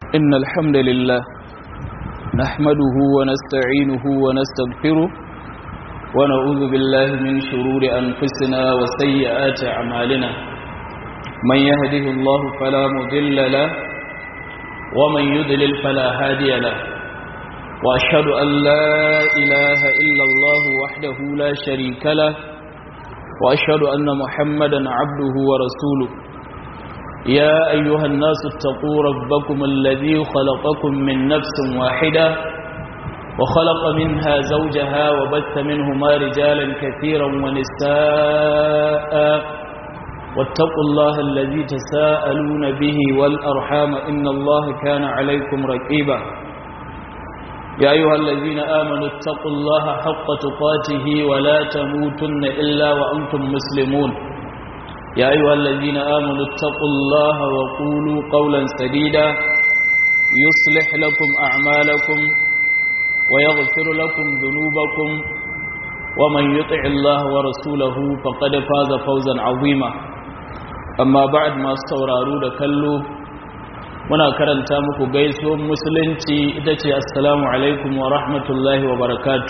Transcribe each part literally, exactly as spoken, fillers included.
إن الحمد لله نحمده ونستعينه ونستغفره ونعوذ بالله من شرور أنفسنا وسيئات أعمالنا من يهده الله فلا مضل له ومن يضلل فلا هادي له وأشهد أن لا إله إلا الله وحده لا شريك له وأشهد أن محمدا عبده ورسوله يا أيها الناس اتقوا ربكم الذي خلقكم من نفس واحدة وخلق منها زوجها وبث منهما رجالا كثيرا ونساء واتقوا الله الذي تساءلون به والأرحام إن الله كان عليكم رقيبا يا أيها الذين آمنوا اتقوا الله حق تقاته ولا تموتن إلا وأنتم مسلمون يا أيها الذين آمنوا اتقوا الله وقولوا قولا سديدا يصلح لكم أعمالكم ويغفر لكم ذنوبكم ومن يطع الله ورسوله فقد فاز فوزا عظيما أما بعد ما استوراروا لكلوا muna karanta muku gaisuwar musulunci ita ce assalamu alaikum wa rahmatullahi wa barakatuh.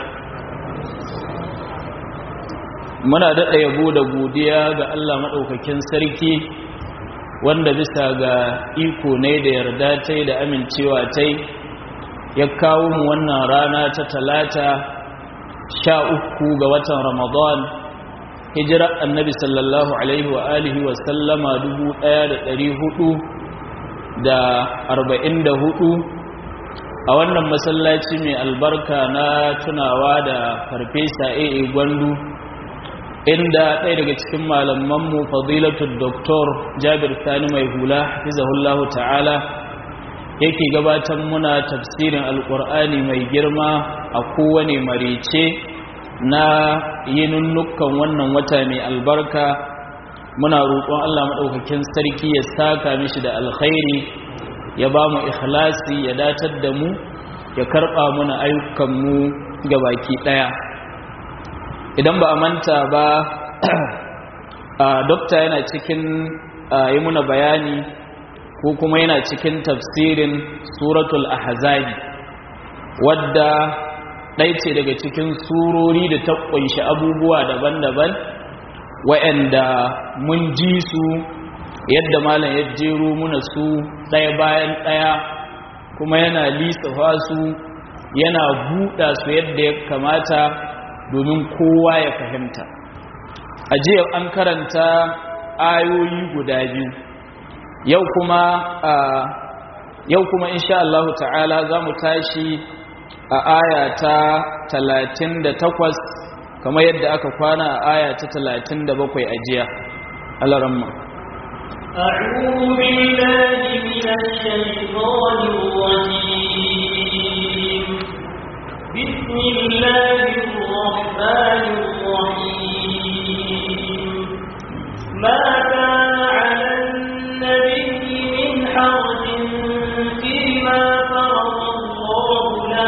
Muna daɗa yabo da godiya ga Allah maɗaukakin sarki wanda bisa ga iko ne da yarda tai da amincewa tai ya kawo mu wannan rana ta talata sha uku ga watan Ramadan hijirar annabi sallallahu alaihi wa alihi wa sallama dubu ɗaya da ɗari hudu da arba'in da hudu a wannan masallaci mai albarka na tunawa da farfesa A A Gwandu inda ɗaya daga cikin malamanmu fadilatul doktor Jabir Sani mai hula hafizahullahu ta'ala yake gabatar muna tafsirin alƙur'ani mai girma a kowane marice na yinunnukan wannan wata mai albarka. Muna roƙon Allah maɗaukakin sarki ya saka mishi da alkhairi ya ba mu ikhlasi ya datar da mu ya karɓa muna ayyukanmu ga baki ɗaya. Idan ba a manta ba dokta yana cikin yi muna bayani ko kuma yana cikin tafsirin suratul ahzabi wadda ɗaya ce daga cikin surori da ta ƙunshi abubuwa daban-daban wa'anda mun ji su yadda malam ya jero muna su ɗaya bayan ɗaya kuma yana lissafa su yana buɗa su yadda ya kamata domin kowa ya fahimta. A jiya an karanta ayoyi guda biyu yau kuma yau kuma insha Allah ta'ala za mu tashi a aya ta talatin da takwas kamar yadda aka kwana a aya ta talatin da bakwai a jiya. Alaramma أعوذ بالله من الشيطان الرجيم بسم الله الرحمن الرحيم ما كان على النبي من حرج فيما فرض الله له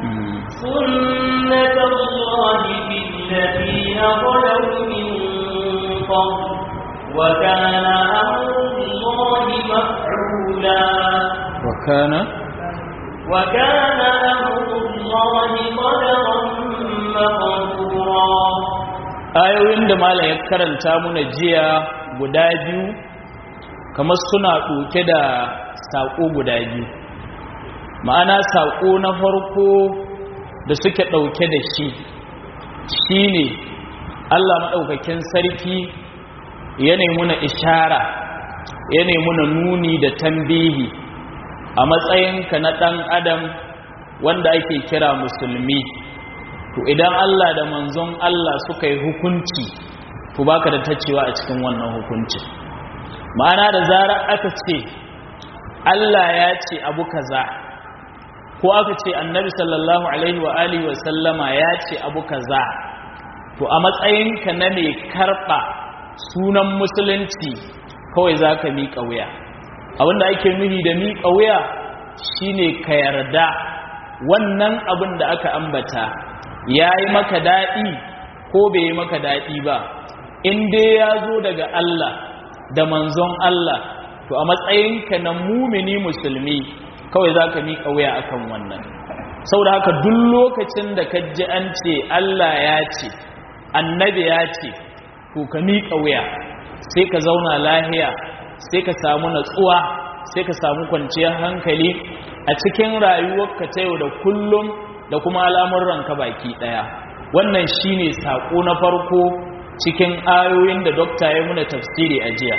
سنة الله في الذين خلوا من قبل وكان أمر الله مفعولا وكان وكان أمر الله قدرا مقدورا. ayoyin da malam ya karanta muna jiya guda biyu kamar suna ɗauke da saƙo guda biyu. Ma'ana saƙo na farko da suke ɗauke da shi shine Allah maɗaukakin sarki ya muna ishara ya muna nuni da tambihi a matsayinka na ɗan adam wanda ake kira musulmi. To idan Allah da manzon Allah suka yi hukunci to baka da tacewa a cikin wannan hukunci. Ma'ana da zarar aka ce Allah ya ce abu kaza ko aka ce annabi sallallahu alaihi wa alihi wa sallama ya ce abu kaza to a matsayinka na mai karɓa sunan musulunci kawai za ka miƙa wuya. Abinda ake nuhi da miƙa wuya shine ka yarda wannan abin da aka ambata ya yi maka daɗi ko bai yi maka daɗi ba, in dai ya zo daga Allah da manzon Allah to a matsayinka na mumini musulmi kawai zaka miƙa wuya akan wannan. Saboda haka duk lokacin da ka ji an ce Allah ya ce annabi ya ce to ka miƙa wuya, sai ka zauna lahiya, sai ka samu natsuwa, sai ka samu kwanciyar hankali a cikin rayuwarka ta yau da kullum da kuma al'amuranka baki daya. Wannan shine sako na farko cikin ayoyin da dokta ya muna tafsiri a jiya.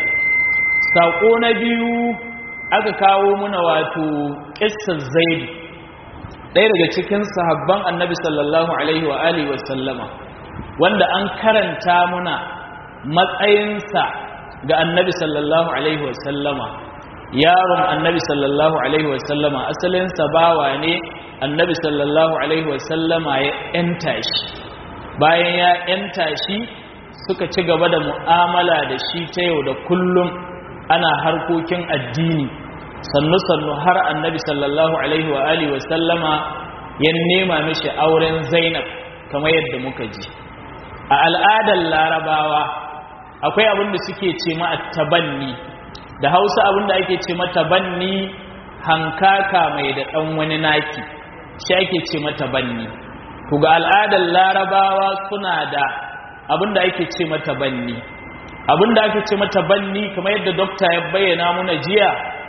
Sako na biyu aka kawo muna wato qissar Zaid, ɗaya daga cikin sahabban Annabi sallallahu alaihi wa alihi wa sallama, wanda an karanta muna matsayinsa ga Annabi sallallahu alaihi wa sallama. Yaron Annabi sallallahu alaihi wa sallama asalinsa bawa ne, Annabi sallallahu alaihi wa sallama ya enta shi. Bayan ya enta shi suka ci gaba da mu'amala da shi ta yau da kullum, ana harkokin addini sannu sannu har Annabi sallallahu alaihi wa alihi wa sallama ya nema mishi auren Zainab kamar yadda muka ji. A al'adar Larabawa akwai abin da suke ce ma at-tabanni, da Hausa abin da ake ce mata banni hankaka mai da dan wani naki, shi ake ce mata banni. To ga al'adar Larabawa suna da abin da ake ce mata banni. Abin da ake ce mata banni kamar yadda dokta ya bayyana muna jiya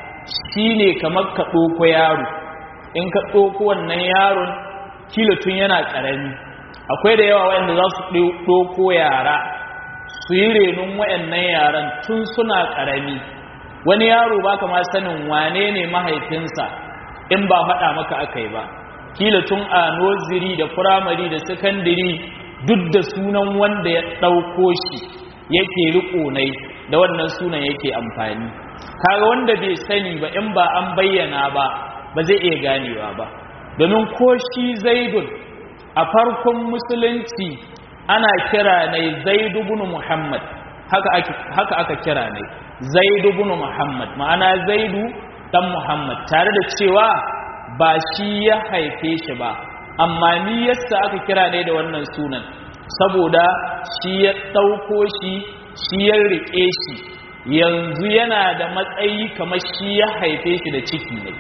shine kamar ka ɗauko yaro, in ka ɗauko wannan yaron kila tun yana ƙarami. Akwai da yawa waɗanda za su ɗauko yara su yi renon waɗannan yaran tun suna ƙarami. Wani yaro ba ka ma sanin wane ne mahaifinsa in ba faɗa maka aka yi ba, kila tun a nursery da firamare da sakandare duk da sunan wanda ya ɗauko shi yake riƙo nai, da wannan sunan yake amfani. Kaga wanda bai sani ba in ba an bayyana ba ba zai iya ganewa ba, domin ko shi Zaidun a farkon musulunci ana kira nai Zaidu ibn Muhammad, haka aka haka aka kira nai Zaidu ibn Muhammad, ma'ana Zaidu dan Muhammad, tare da cewa ba shi ya haife shi ba, amma ni yasa aka kira nai da wannan sunan saboda shi ya ɗauko shi, shi ya riƙe shi, yanzu yana da matsayi kamar shi ya haife shi da ciki ne.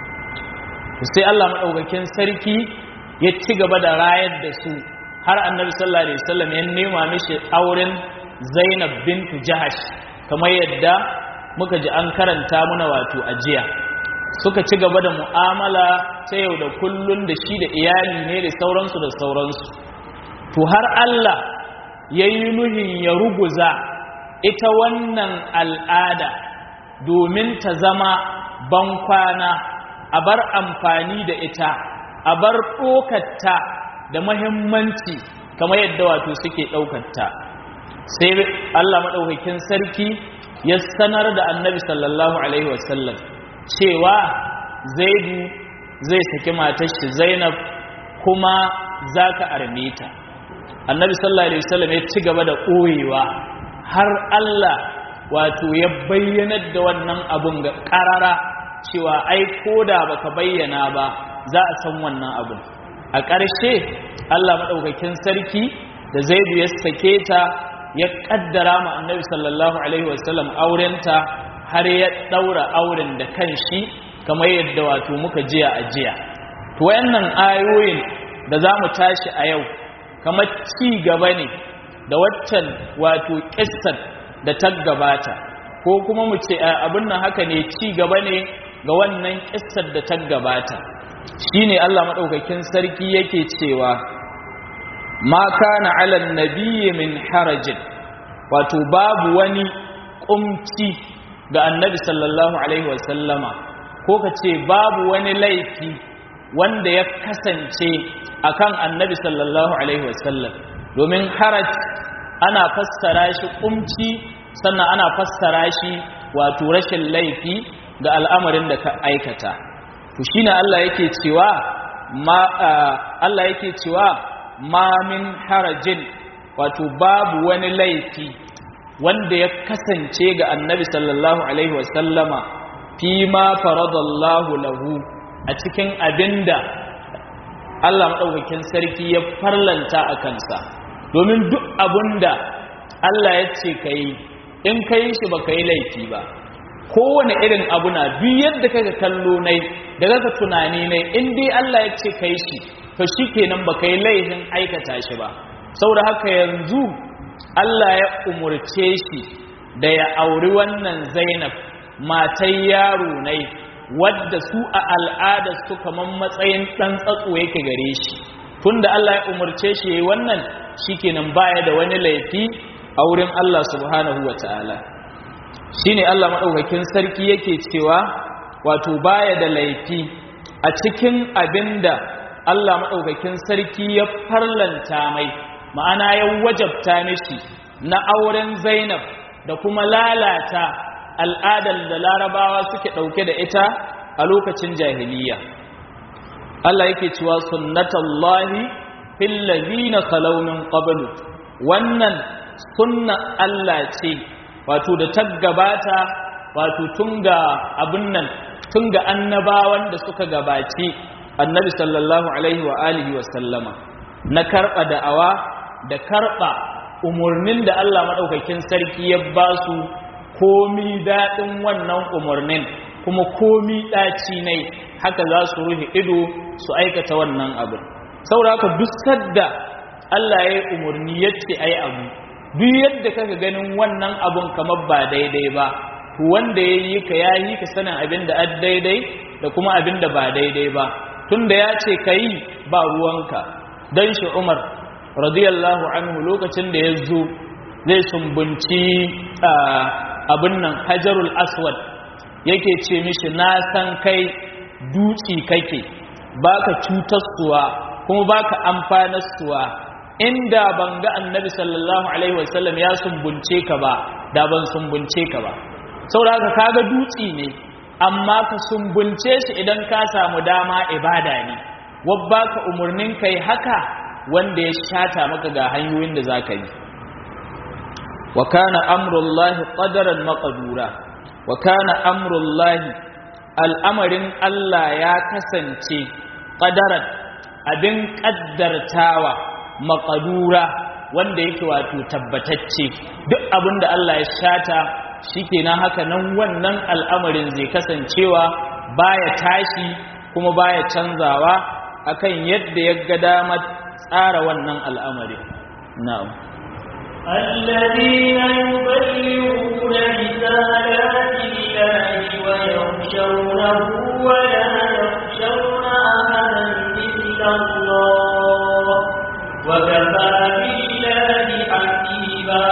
Sai Allah maɗaukakin sarki ya ci gaba da rayar da su har Annabi sallallahu alaihi wasallam ya nema mishi auren Zainab bintu Jahash, kamar yadda muka ji an karanta muna wato ajiya. Suka ci gaba da mu'amala ta yau da kullun da shi da iyali ne da sauransu da sauransu. To har Allah ya yi nuhin ya ruguza ita wannan al'ada domin ta zama bankwana, a bar amfani da ita, a bar ɗaukatta da mahimmanci kamar yadda wato suke ɗaukatta. Sai Allah maɗaukakin sarki ya sanar da Annabi sallallahu alaihi wasallam cewa Zaidu zai saki matar shi Zainab kuma zaka arme ta. Annabi sallallahu alaihi wasallam ya ci gaba da koyewa har Allah wato ya bayyanar da wannan abun ga karara cewa ai koda baka bayyana ba za a san wannan abun. A ƙarshe Allah madaukakin sarki da Zaidu ya sake ta ya kaddara ma Annabi sallallahu alaihi wasallam aurenta har ya daura auren da kanshi kamar yadda wato muka jiya a jiya. To wayannan ayoyin da zamu tashi a yau kamar ci gaba ne da waccan wato kissar da ta gabata, ko kuma mu ce abin nan haka ne ci gaba ne ga wannan kissar da ta gabata. Shine Allah madaukakin sarki yake cewa ma kana alan nabiyyi min harajin, wato babu wani kumci ga Annabi sallallahu alaihi wasallama, ko kace babu wani laifi wanda ya kasance akan Annabi sallallahu alaihi wasallam, domin haraj ana fassara shi kumci, sannan ana fassara shi wato rashin laifi ga al'amarin da ka aikata. To shine Allah yake cewa ma Allah yake cewa ma min harajin, wato babu wani laifi wanda ya kasance ga Annabi sallallahu alaihi wasallama fi ma faradallahu lahu, a cikin abinda Allah madaukakin sarki ya farlanta a kansa. Domin duk abinda Allah ya ce kai in kai shi baka yi laifi ba, kowane irin abu na duk yadda kaga kallo nai da kaga tunani nai in dai Allah ya ce kai shi to shikenan baka yi laifin aikata shi ba saboda haka yanzu Allah ya umurce shi da ya auri wannan Zainab matai yaro nai wadda su a al'adar su kaman matsayin dan tsatso yake gare shi tunda Allah ya umurce shi yayi wannan shikenan baya da wani laifi a wurin Allah subhanahu wataala shine Allah madaukakin sarki yake cewa wato baya da laifi a cikin abinda Allah madaukakin sarki ya farlanta mai ma'ana ya wajabta mishi na auren Zainab da kuma lalata al'adar da Larabawa suke dauke da ita a lokacin jahiliya Allah yake cewa sunnatullahi fil ladina khalaw min qablu wannan sunna Allah ce wato da ta gabata wato tunga abin nan tunga annabawan da suka gabaci annabi sallallahu alaihi wa alihi wa sallama na karba da'awa da karba umurnin da Allah madaukakin sarki ya ba su komi dadin wannan umurnin kuma komi daci ne haka za su rufe ido su aikata wannan abu saboda haka duk sadda Allah ya yi umurni yace ai abu duk yadda kaga ganin wannan abun kamar ba daidai ba to wanda yayi ka yayi ka sanin abin da daidai da kuma abin da ba daidai ba tunda ya ce kai ba ruwanka dan shi Umar radiyallahu anhu lokacin da yazo zai sumbunci abin nan Hajarul Aswad yake ce mishi na san kai duci kake baka cutarsuwa kuma baka amfanarsuwa inda ban ga annabi sallallahu alaihi wasallam ya sumbunce ka ba da ban sumbunce ka ba saboda haka kaga dutsi ne amma ka sumbunce shi idan ka samu dama ibada ne wabba ka umurnin kai haka wanda ya shata maka ga hanyoyin da zaka yi wa kana amrullahi qadaran maqdura wa kana amrullahi al'amarin Allah ya kasance qadaran abin kaddartawa maƙadura wanda yake wato tabbatacce duk abin da Allah ya shata shikenan haka nan wannan al'amarin zai kasancewa baya tashi kuma baya canzawa akan yadda ya ga damar tsara wannan al'amari na'am الذين يبلغون رسالات الله ويخشونه ولا يخشون أحدا إلا الله وكفى بالله حسيبا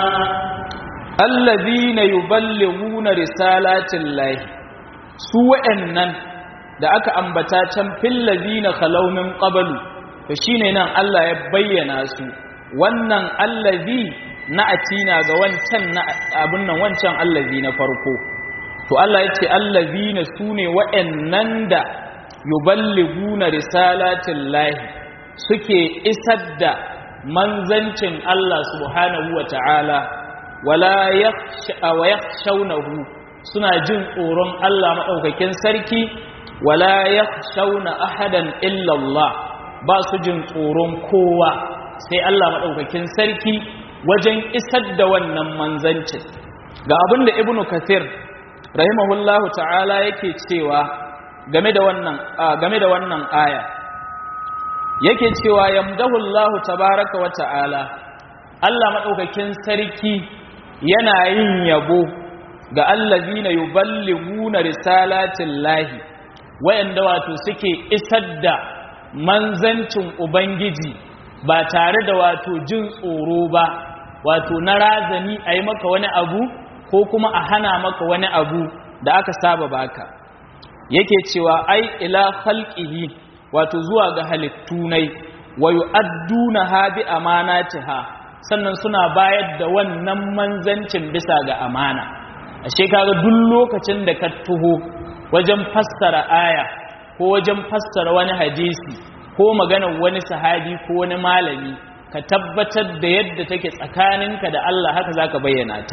الذين يبلغون رسالات الله سوء nan da aka ambata can fil ladina khalaw min qablu to shine nan Allah ya bayyana su wannan allazi na atina ga wancan na abun nan wancan allazi na farko to Allah yace allazina sune wa'annan da yuballiguna risalatillahi suke isar da manzancin Allah subhanahu wa ta'ala wala yakhshawnahu suna jin tsoron Allah maɗaukakin sarki wala yakhshawna ahadan illa Allah ba su jin tsoron kowa sai Allah maɗaukakin sarki wajen isar da wannan manzancin ga abin da ibnu kathir rahimahullahu ta'ala yake cewa game da wannan game da wannan aya yake cewa yamdahullahu tabaraka wa ta'ala Allah madaukakin sarki yana yin yabo ga allazina yuballiguna risalatillahi wayanda wato suke isar da manzancin ubangiji ba tare da wato jin tsoro ba wato na razani ayi maka wani abu ko kuma a hana maka wani abu da aka saba baka yake cewa ai ila khalqihi wato zuwa ga halittu nai wa yu'adduna ha bi amanatiha sannan suna bayar da wannan manzancin bisa ga amana ashe kaga duk lokacin da ka tuho wajen fassara aya ko wajen fassara wani hadisi ko maganar wani sahabi ko wani malami ka tabbatar da yadda take tsakaninka da Allah haka zaka bayyana ta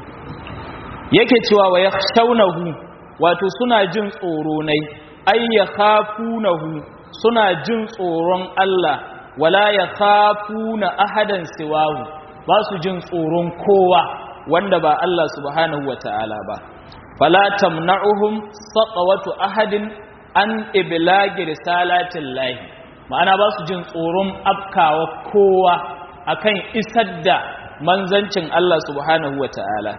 yake cewa wa yakhshawnahu wato suna jin tsoro nai ay yakhafunahu suna jin tsoron Allah wala yakhafuna ahadan siwahu ba su jin tsoron kowa wanda ba Allah subhanahu wataala ba fala tamna'uhum saqawatu ahadin an iblagi risalatin lahi, ma'ana ba su jin tsoron afkawa kowa akan isar da manzancin Allah subhanahu wa ta'ala.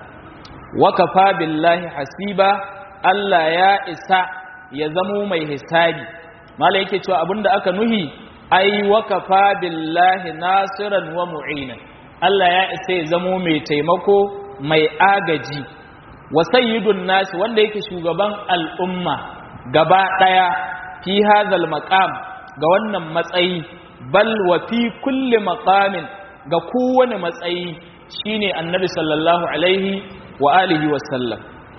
Wakafa billahi hasiba, Allah ya isa ya zamo mai hisabi. Mala yake cewa abinda aka nuhi ai wakafa billahi nasiran wa mu'inan, Allah ya isa ya zamo mai taimako mai agaji. Wa sayyidun nasi, wanda yake shugaban al'umma gaba daya fi hadhal maqam, ga wannan matsayi, bal wa fi kulli maqamin, ga kowane matsayi, shine annabi sallallahu alaihi wa alihi wa sallam.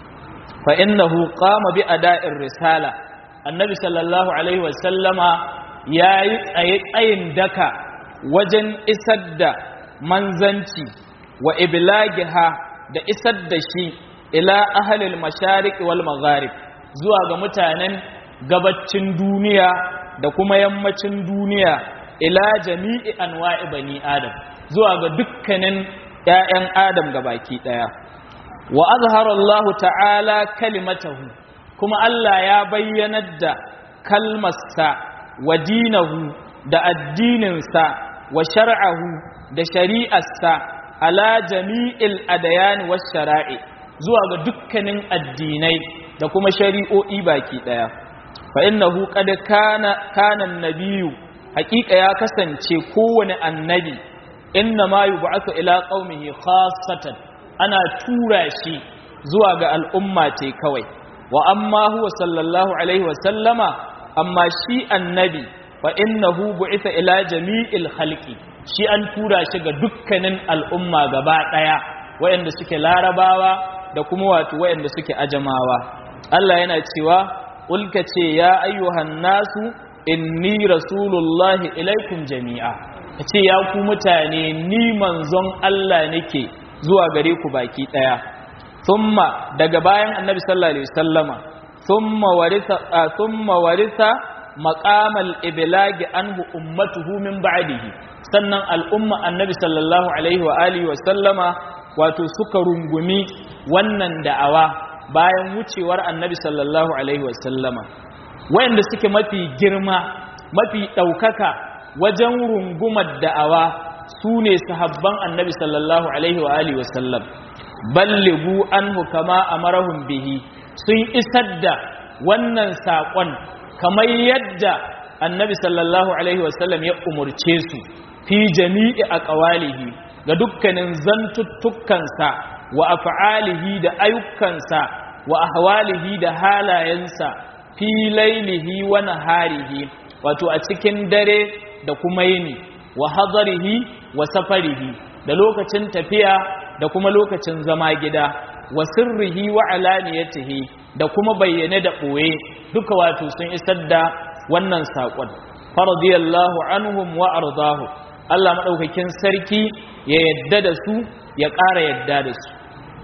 Fa innahu qama bi ada'ir risala, annabi sallallahu alaihi wa sallama yayi tsaye tsayin daka wajen isar da manzanci wa iblagiha, da isar da shi ila ahlil mashariq wal magharib, zuwa ga mutanen gabacin duniya da kuma yammacin duniya, ila jami'i anwa'i bani adam, zuwa ga dukkanin ƴaƴan adam gabaki daya. Wa azhara Allah ta'ala kalimatahu, kuma Allah ya bayyanar da kalmarsa wa dinahu, da addininsa, wa shar'ahu, da shari'arsa, ala jami'il adyan wash shara'i, zuwa ga dukkanin addinai da kuma shari'o'i baki daya. Fa innahu qad kana kana annabiyyu, haqiqa ya kasance kowane annabi, inna ma yub'athu ila qaumihi khassatan, ana tura shi zuwa ga al'umma ce kawai. Wa amma huwa sallallahu alaihi wa sallama, amma shi annabi, fa innahu bu'itha ila jami'il khalqi, shi an tura shi ga dukkanin al'umma gaba daya, wayanda suke larabawa da kuma wato wayanda suke ajamawa. Allah yana cewa ulka ce ya ayyuhan nasu inni rasulullahi ilaikum jami'a, kace ya ku mutane ni manzon Allah nake zuwa gare ku baki daya. Thumma, daga bayan annabi sallallahu alaihi wasallama, thumma waritha thumma waritha maqamal iblagi anhu ummatuhu min ba'dihi, sannan al'umma annabi sallallahu alaihi wa alihi wasallama wato suka rungumi wannan da'awa bayan wucewar annabi sallallahu alaihi wasallama. Wayanda suke mafi girma, mafi daukaka wajen rungumar da'awa sune sahabban annabi sallallahu alaihi wa alihi wasallam. Ballighu anhu kama amarahum bihi, sun isar da wannan sakon kamar yadda annabi sallallahu alaihi wasallam ya umurce su, fi jami'i aqwalihi, ga dukkanin zantuttukansa, wa af'alihi, da ayyukansa, wa ahwalihi, da halayensa, fi lailihi wa naharihi, wato a cikin dare da kuma yini, wa hadarihi wa safarihi, da lokacin tafiya da kuma lokacin zama gida, wa sirrihi wa alaniyatihi, da kuma bayyane da ɓoye, duka wato sun isar da wannan saƙon. Faradiyallahu anhum wa ardahu, Allah maɗaukakin sarki ya yadda da su, ya ƙara yadda da su.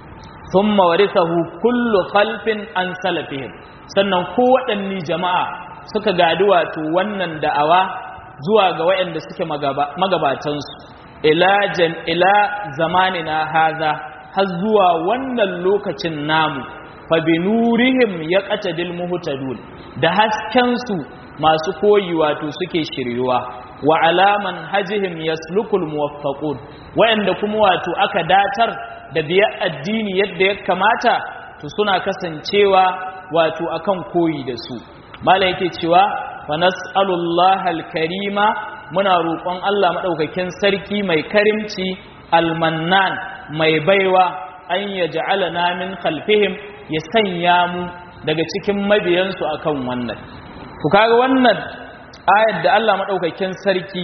Thumma warithahu kullu khalfin an salafihim, sannan ko waɗanni jama'a suka gadi wato wannan da'awa zuwa ga waɗanda suke magabatansu, ila jan ila zamanina haza, har zuwa wannan lokacin namu. Fa binurihim yaqtadil muhtadun, da hasken su masu koyi wato suke shiryuwa. Wa alaman hajihim yaslukul muwaffaqun, wayanda kuma wato aka datar da biya addini yadda ya kamata, to suna kasancewa wato akan koyi da su. Mala yake cewa fa nas'alullaha alkarima, muna roƙon Allah madaukakin sarki mai karimci, almannan, mai baiwa, an yaj'alana min khalfihim, ya sanya mu daga cikin mabiyansu akan wannan. Ku kaga wannan ayar da Allah madaukakin sarki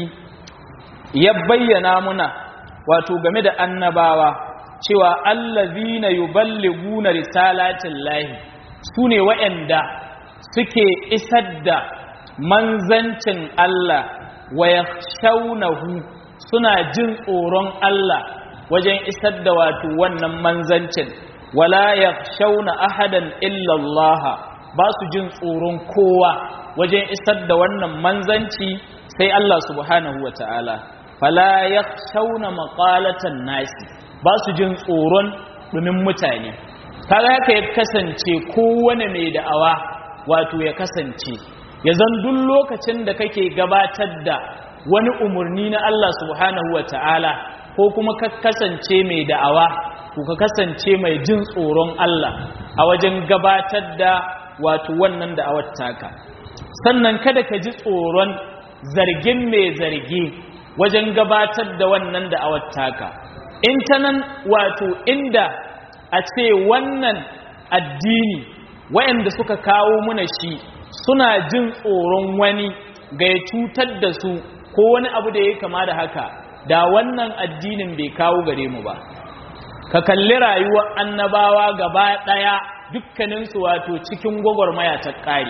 ya bayyana muna wato game da annabawa, cewa allazina yuballiguna risalatin lahi, sune waɗanda suke isar da manzancin Allah, wa yakhshawnahu, suna jin tsoron Allah wajen isar da wato wannan manzancin. Wala yakhshawna ahadan illa Allah, ba su jin tsoron kowa wajen isar da wannan manzanci sai Allah subhanahu wataala. Fala yakhshawna maqalatan nasi, ba su jin tsoron dumin mutane. kaga haka ya kasance kowane mai da'awa wato ya kasance ya zan duk lokacin da kake gabatar da wani umarni na Allah subhanahu wata'ala ko kuma ka kasance mai da'awa ko ka kasance mai jin tsoron Allah a wajen gabatar da wato wannan da'awar taka sannan kada ka ji tsoron zargin mai zargi wajen gabatar da wannan da'awar taka in ta nan wato inda a ce wannan addini wayanda suka kawo muna shi suna jin tsoron wani ga ya cutar da su ko wani abu da ya kama da haka da wannan addinin bai kawo gare mu ba ka kalli rayuwar annabawa gaba daya dukkaninsu wato cikin gwagwarmaya ta ƙari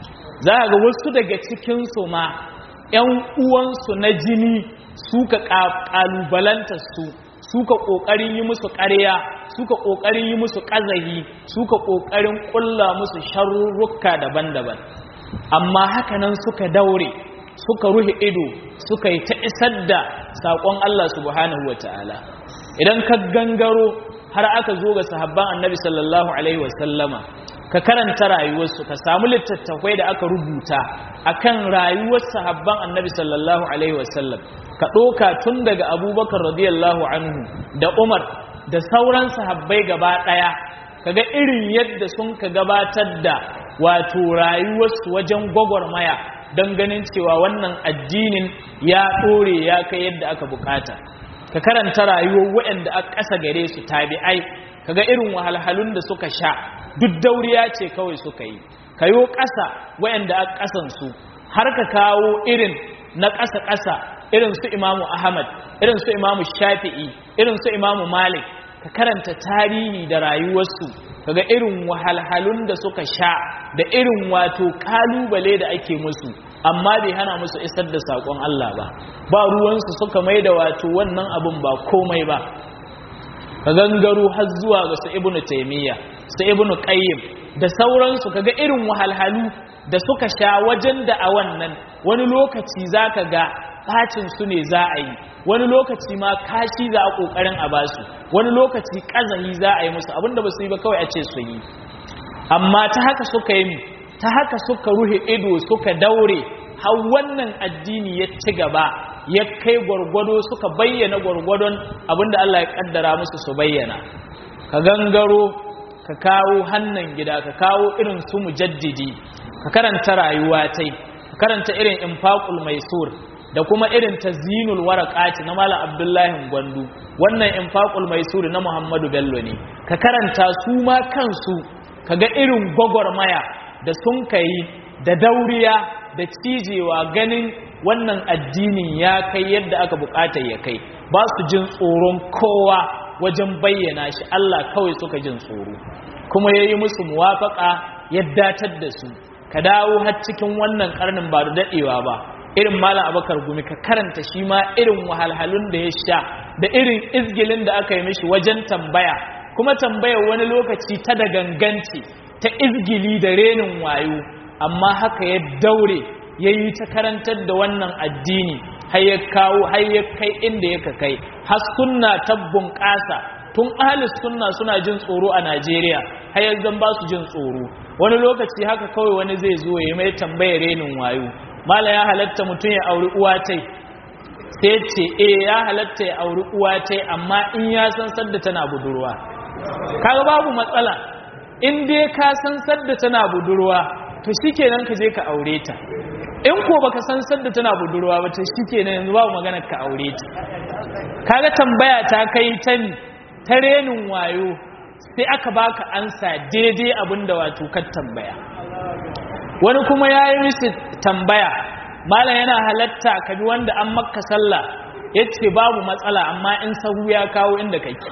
za ga wasu daga cikinsu ma 'yan uwansu na jini suka ƙalubalanta su suka ƙoƙarin yi musu ƙarya suka ƙoƙarin yi musu ƙazahi suka ƙoƙarin ƙulla musu sharurruka daban-daban amma hakanan suka daure suka ruhi ido suka yi ta isar da saƙon Allah subhanahu wa ta'ala idan ka gangaro har aka zo ga sahabban annabi sallallahu alaihi wasallama ka karanta rayuwarsu ka samu littattafai da aka rubuta akan rayuwar sahabban annabi sallallahu alaihi wasallam ka ɗoka tun daga abubakar radiyallahu anhu da umar da sauran sahabbai gaba ɗaya kaga irin yadda sun ka gabatar da wato rayuwarsu wajen gwagwarmaya don ganin cewa wannan addinin ya ɗore ya kai yadda aka bukata ka karanta rayuwar waɗanda aka ƙasa gare su tabi'ai kaga irin wahalhalun da suka sha duk dauriya ce kawai suka yi kayo ƙasa waɗanda aka ƙasan su har ka kawo irin na ƙasa-ƙasa irin su imamu ahmad irin su imamu shafi'i irin su imamu malik ka karanta tarihi da rayuwarsu kaga irin wahalhalun da suka sha da irin wato kalubale da ake musu amma bai hana musu isar da sakon Allah ba ba ruwansu suka mai da wato wannan abun ba komai ba ka gangaro har zuwa ga su ibnu taymiya su ibnu qayyim da sauransu kaga irin wahalhalu da suka sha wajen da a wannan wani lokaci zaka ga bacin su ne za a yi wani lokaci ma kashi za a kokarin a basu wani lokaci kazahi za a yi musu abinda ba su yi ba kawai a ce su yi amma ta haka suka yi ta haka suka ruhe ido suka daure har wannan addini ya ci gaba ya kai gwargwado suka bayyana gwargwadon abinda Allah ya kaddara musu su bayyana ka gangaro ka kawo hannan gida ka kawo irin su mujaddidi ka karanta rayuwa tai ka karanta irin infaqul maisur da kuma irin tazinul waraqati na Malam Abdullahi Gwandu wannan infaqul maisur na Muhammadu Bello ne ka karanta su ma kansu kaga irin gogormaya da sun kai da dauriya da cijewa ganin wannan addinin ya kai yadda aka bukata ya kai ba su jin tsoron kowa wajen bayyana shi Allah kawai suka jin tsoro kuma yayi musu muwafaka ya datar da su ka dawo har cikin wannan karnin ba da dadewa ba irin Malam Abakar Gumi ka karanta shi ma irin wahalhalun da ya sha da irin izgilin da aka yi mishi wajen tambaya kuma tambayar wani lokaci ta da ganganci ta izgili da renin wayo amma haka ya daure ya yi ta karantar da wannan addini har ya kawo har ya kai inda ya kai har sunna ta bunƙasa tun ahli sunna suna jin tsoro a Najeriya har yanzu ba su jin tsoro wani lokaci haka kawai wani zai zo ya mai tambayar renin wayo mala ya halatta mutum ya auri uwa tai sai ce eh ya halatta ya auri uwa tai amma in ya san sadda tana budurwa kaga babu matsala in dai ka san sadda tana budurwa to shikenan ka je ka aure ta in ko baka san sadda tana budurwa ba to shikenan yanzu babu magana ka aure ta kaga tambaya ta kai ta ta renin wayo sai aka baka ansa daidai abinda wato ka tambaya wani kuma yayi mishi tambaya malam yana halatta ka bi wanda an makka sallah yace babu matsala amma in sahu ya kawo inda kake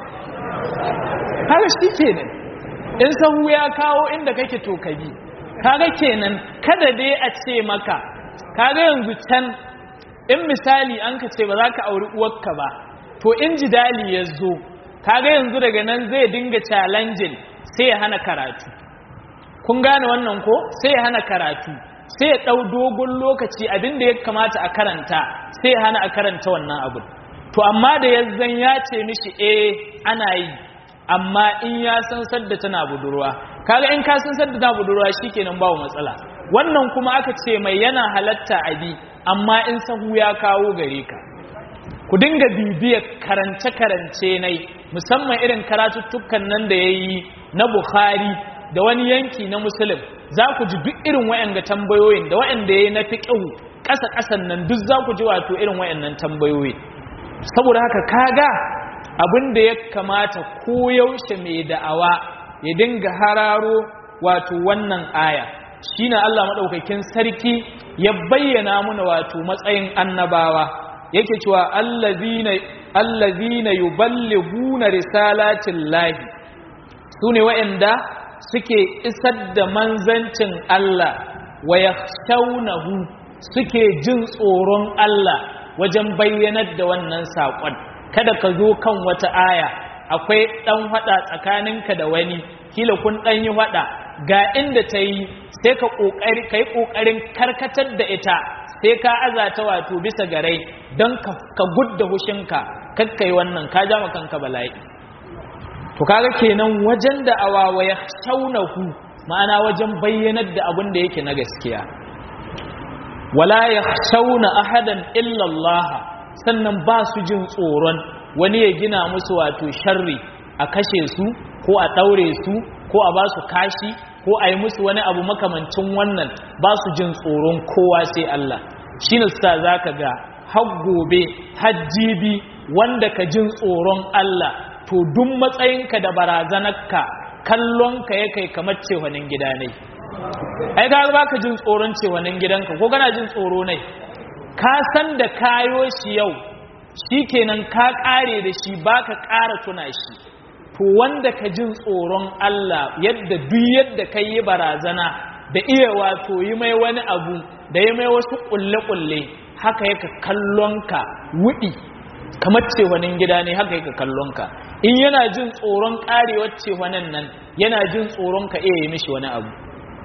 kaga shikenan in sahu ya kawo inda kake to ka bi kaga kenan kada dai a ce maka kaga yanzu can in misali an ka ce ba za ka auri uwarka ba to in jidali ya zo kaga yanzu daga nan zai dinga challenging sai ya hana karatu kun gane wannan ko sai ya hana karatu sai ya dau dogon lokaci abinda ya kamata a karanta sai ya hana a karanta wannan abu to amma da yanzan ya ce mishi eh ana yi amma in ya san sadda tana budurwa. Kaga in ka san sadda tana budurwa shikenan babu matsala. Wannan kuma aka ce mai yana halatta abi amma in sahu ya kawo gare ka. Ku dinga bibiyar karance-karance nai musamman irin karatuttukan nan da yayi na Bukhari da wani yanki na Muslim, za ku ji duk irin wayanga tambayoyin da wayanda yayi na fiqh ƙasa-ƙasan nan duk za ku ji wato irin wayannan tambayoyi. Saboda haka kaga abin da ya kamata koyaushe mai da'awa ya dinga hararo wato wannan aya shine Allah madaukakin sarki ya bayyana muna wato matsayin annabawa yake cewa allazina allazina yuballighuna risalatillahi sune wa'anda suke isar da manzancin Allah wa yakhshawnahu suke jin tsoron Allah wajen bayyanar da wannan saƙon. Kada ka zo kan wata aya akwai ɗan haɗa tsakaninka da wani kila kun ɗan yi haɗa ga inda ta yi sai ka ƙoƙari ka yi ƙoƙarin karkatar da ita sai ka azata wato bisa garai don ka gudda hushinka kakkai wannan ka jama kanka bala'i. To kaga kenan wajen da awawa ya shaunahu ma'ana wajen bayyanar da abin da yake na gaskiya. Wala ya shauna ahadan illallah sannan ba su jin tsoron wani ya gina musu wato sharri a kashe su ko a ɗaure su ko a ba su kashi ko a yi musu wani abu makamancin wannan ba su jin tsoron kowa sai Allah. Shi ne sa za ka ga har gobe hajjibi wanda ka jin tsoron Allah to duk matsayinka da barazanarka kallonka ya kai kamar cewanin gida ne. Ai ga ba ka jin tsoron cewanin gidanka ko kana jin tsoro ne ka san da kayo shi yau shi kenan ka kare da shi baka ƙara tuna shi. To wanda ka jin tsoron Allah yadda duk yadda ka yi barazana da iya wato yi mai wani abu da yi mai wasu ƙulle-ƙulle haka yaka kallonka wuɗi kamar cewanin gida ne haka yaka kallonka. In yana jin tsoron ƙarewar cewanin nan yana jin tsoron ka iya yi mishi wani abu.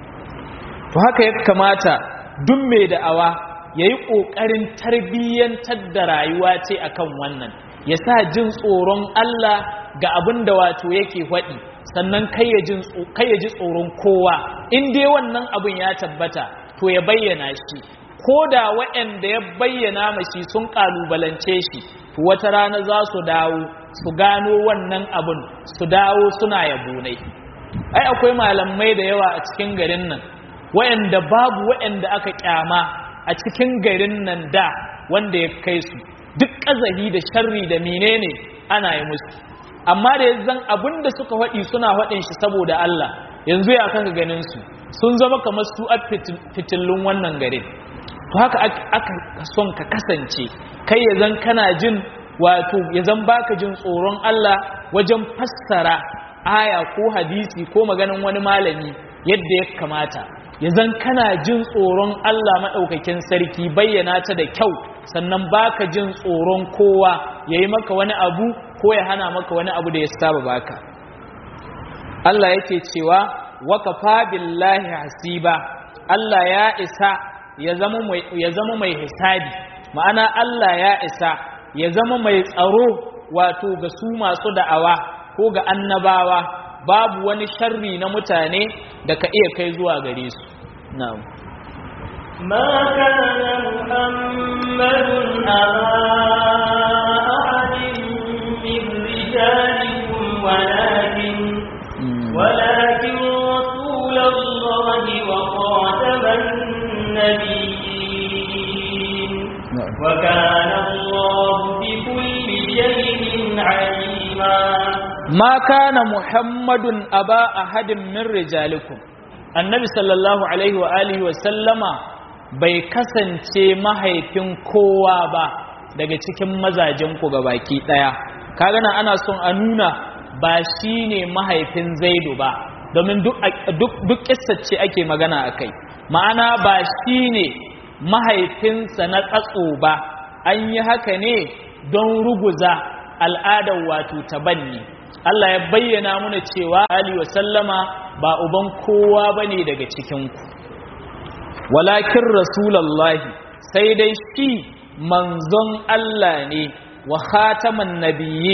To haka ya kamata duk mai da'awa ya yi ƙoƙarin tarbiyyantar da rayuwa ce akan wannan ya sa jin tsoron Allah ga abin da wato yake faɗi sannan kai ya ji tsoron kowa. In dai wannan abin ya tabbata to ya bayyana shi ko da waɗanda ya bayyana mashi sun ƙalubalance shi to wata rana za su dawo su gano wannan abin su dawo suna yabonai. Ai akwai malamai da yawa a cikin garin nan waɗanda babu waɗanda aka kyama a cikin garin nan da wanda ya kai su duk ƙazahi da sharri da menene ana yi musu, amma da yanzu abinda suka faɗi suna faɗin shi saboda Allah yanzu ya kanka ganin su sun zama kamar su a fitillun wannan garin. To haka aka son ka kasance kai ya zan kana jin wato ya zan baka jin tsoron Allah wajen fassara aya ko hadisi ko maganin wani malami yadda ya kamata. Ya zan kana jin tsoron Allah maɗaukakin sarki bayyana ta da kyau sannan baka jin tsoron kowa ya yi maka wani abu ko ya hana maka wani abu da ya saba baka. Allah yake cewa wakafa billahi hasiba, Allah ya isa ya zama mai ya zama mai hisabi, ma'ana Allah ya isa ya zama mai tsaro wato ga su masu da'awa ko ga annabawa. Babu wani sharri na mutane da ka iya kai zuwa gare su. Na'am. Ma kana Muhammadun aba ahadin min rijalikum walakin walakin rasulullahi wa khataman nabiyyin wa kana Allahu bi kulli shay'in alima. Ma kana Muhammadun aba ahadin min rijalikum, annabi sallallahu alaihi wa alihi wa sallama bai kasance mahaifin kowa ba daga cikin mazajen ku gabaki daya. Kaga nan ana son a nuna ba shine mahaifin Zaidu ba domin duk duk duk kissacce ake magana akai, ma'ana ba shine mahaifinsa na tsatso ba. An yi haka ne don ruguza al'adar wato tabanni. Allah ya bayyana muna cewa Ali wa sallama ba uban kowa bane daga cikin ku, walakin rasulullahi sai dai shi manzon Allah ne wa khataman nabiyyin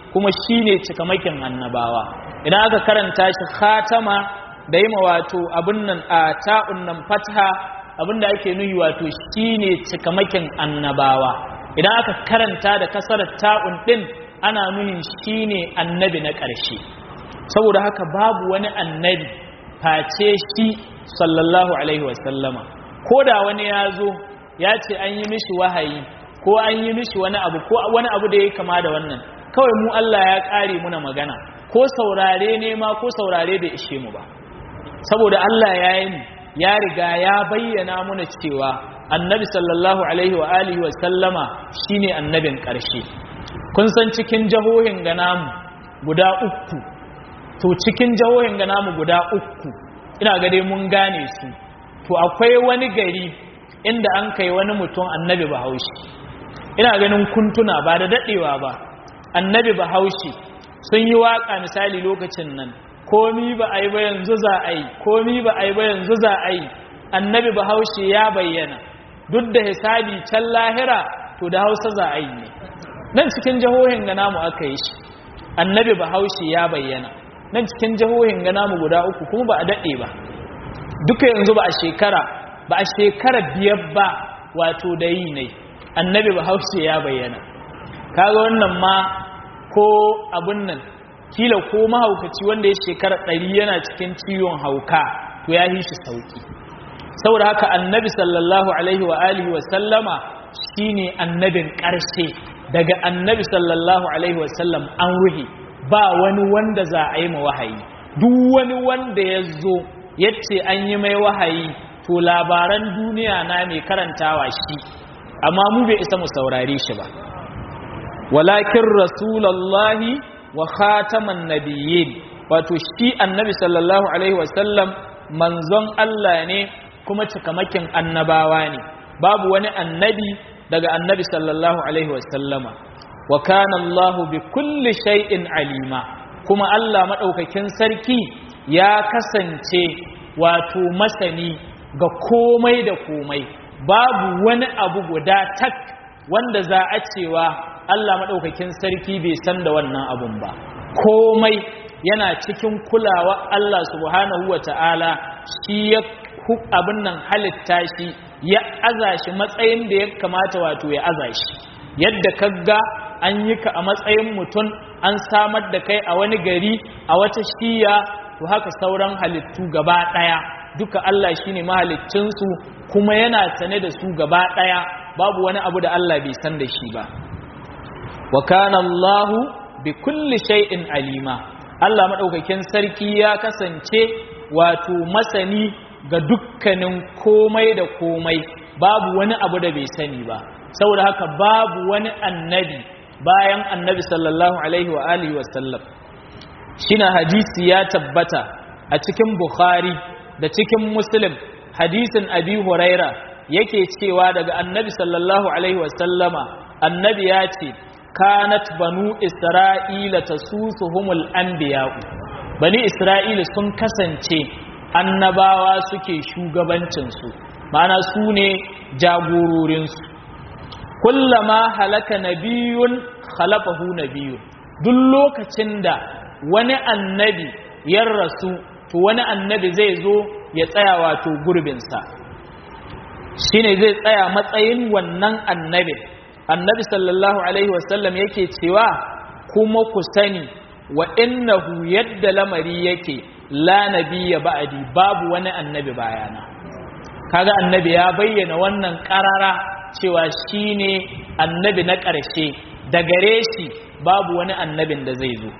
kuma shine cikamakin annabawa idan aka karanta shi khatama da yi wato abin nan a ta'un nan fatha abinda ake nuyi wato shine cikamakin annabawa idan aka karanta da kasarar ta'un din ana nuhin shine annabi na ƙarshe saboda haka babu wani annabi face shi sallallahu alaihi wasallama ko da wani ya zo ya ce an yi mishi wahayi ko an yi mishi wani abu ko wani abu da ya kama da wannan kawai mu Allah ya ƙare muna magana ko saurare ne ma ko saurare bai ishe mu ba saboda Allah ya yi ya riga ya bayyana muna cewa annabi sallallahu alaihi wa alihi wa sallama shine annabin ƙarshe kun san cikin jahohin ga namu guda uku to cikin jahohin ga namu guda uku ina ga dai mun gane su to akwai wani gari inda an kai wani mutum annabi Bahaushe ina ganin kuntuna ba da dadewa ba annabi Bahaushe sun yi waka misali lokacin nan komi ba a yi ba yanzu za a yi komi ba a yi ba yanzu za a yi annabi Bahaushe ya bayyana duk da hisabi can lahira to da Hausa za a yi ne nan cikin jahohin ga namu aka yi shi annabi Bahaushe ya bayyana nan cikin jahohin ga namu guda uku kuma ba a dade ba duka yanzu ba a shekara ba a shekara biyar ba wato da yi ne annabi Bahaushe ya bayyana kaga wannan ma ko abun nan kila ko mahaukaci wanda ya shekara ɗari yana cikin ciwon hauka to ya yi shi sauki saboda haka annabi sallallahu alaihi wa alihi wa sallama shine annabin ƙarshe daga annabi sallallahu alaihi wa sallam an ruhi ba wani wanda za a yi ma wahayi duk wani wanda ya zo yace an yi mai wahayi to labaran duniya na mai karantawa shi amma mu bai isa mu saurare shi ba walakin rasulullahi wa khataman nabiyyin wato shi annabi sallallahu alaihi wasallam manzon Allah ne kuma cikamakin annabawa ne babu wani annabi daga annabi sallallahu alaihi wasallama wa kana Allahu bi kulli shay'in alima kuma Allah madaukakin sarki ya kasance wato masani ga komai da komai babu wani abu guda tak wanda za a cewa Allah madaukakin sarki bai san da wannan abun ba komai yana cikin kulawa Allah subhanahu wata'ala shi ya abin nan halitta shi ya aza shi matsayin da ya kamata wato ya aza shi yadda kaga an yi ka a matsayin mutum an samar da kai a wani gari a wata shiya to haka sauran halittu gaba daya duka Allah shine mahaliccin su kuma yana sane da su gaba daya babu wani abu da Allah bai san da shi ba wa kana Allah bi kulli shay'in alima Allah madaukakin sarki ya kasance wato masani ga dukkanin komai da komai babu wani abu da bai sani ba saboda haka babu wani annabi bayan annabi sallallahu alaihi wa alihi wa sallam shine hadisi ya tabbata a cikin Bukhari da cikin Muslim hadisin Abi Huraira yake cewa daga annabi sallallahu alaihi wa sallama annabi ya ce kanat banu isra'ila tasusuhumul anbiya'u bani isra'ila sun kasance annabawa suke shugabancin su ma'ana su ne jagororin su kullama halaka nabiyun khalafahu nabiyun duk lokacin da wani annabi ya rasu to wani annabi zai zo ya tsaya wato gurbin sa shine zai tsaya matsayin wannan annabi annabi sallallahu alaihi wasallam yake cewa kuma ku sani wa innahu yadda lamari yake la nabiyya ba'di babu wani annabi bayana kaga annabi ya bayyana wannan karara cewa shine annabi na ƙarshe da gare shi babu wani annabin da zai zo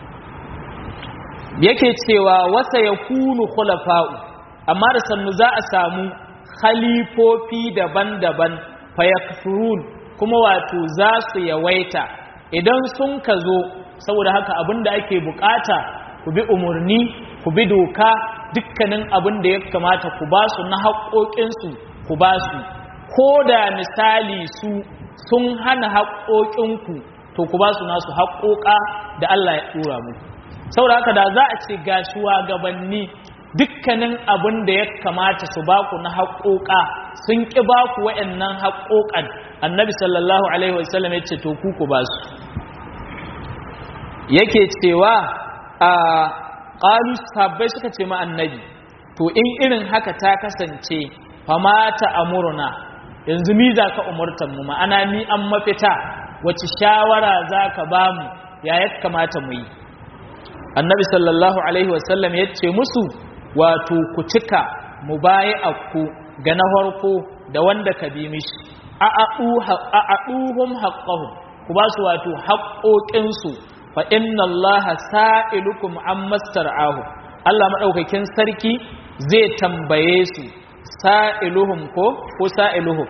yake cewa wasa yakunu khulafa'u amma da sannu za a samu khalifofi daban-daban fayakfurun kuma wato za su yawaita idan sun ka zo saboda haka abinda ake bukata ku bi umarni ku bi doka dukkanin abin da ya kamata ku ba su na haƙoƙinsu ku ba su ko da misali su sun hana haƙoƙinku to ku ba su nasu haƙoƙa da Allah ya ɗora mu saboda haka da za a ce ga shugabanni dukkanin abin da ya kamata su ba ku na haƙoƙa sun ƙi ba ku waɗannan haƙoƙan annabi sallallahu alaihi wasallam ya ce to ku ku ba su yake cewa a qalu sabbai suka ce ma annabi to in irin haka ta kasance famata amurna yanzu mi za ka umurtan mu ma'ana ni an mafita wace shawara za ka ba mu ya ya kamata mu yi annabi sallallahu alaihi wasallam ya ce musu wato ku cika mubayi'aku ga na farko da wanda ka bi mishi a a'uhum haqqahum ku ba su wato haƙoƙinsu fa inna allaha sa'ilukum amma star'ahu Allah madaukakin sarki zai tambaye su sa'iluhum ko ko sa'iluhum